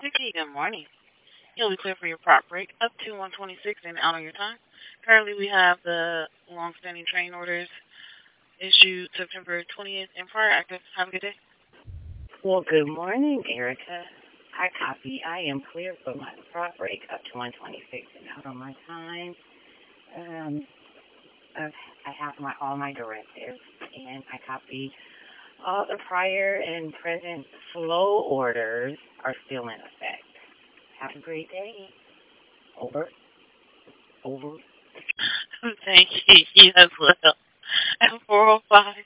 Vicky, good morning. You'll be clear for your prop break up to 126 and out on your time. Currently, we have the long-standing train orders issued September 20th and prior active. Have a good day. Well, good morning, Erica. I copy. I am clear for my prop break up to 126 and out on my time. Um, I have all my directives, and I copy. All the prior and present flow orders are still in effect. Have a great day. Over. Over. Thank you. You as well. At 4:05.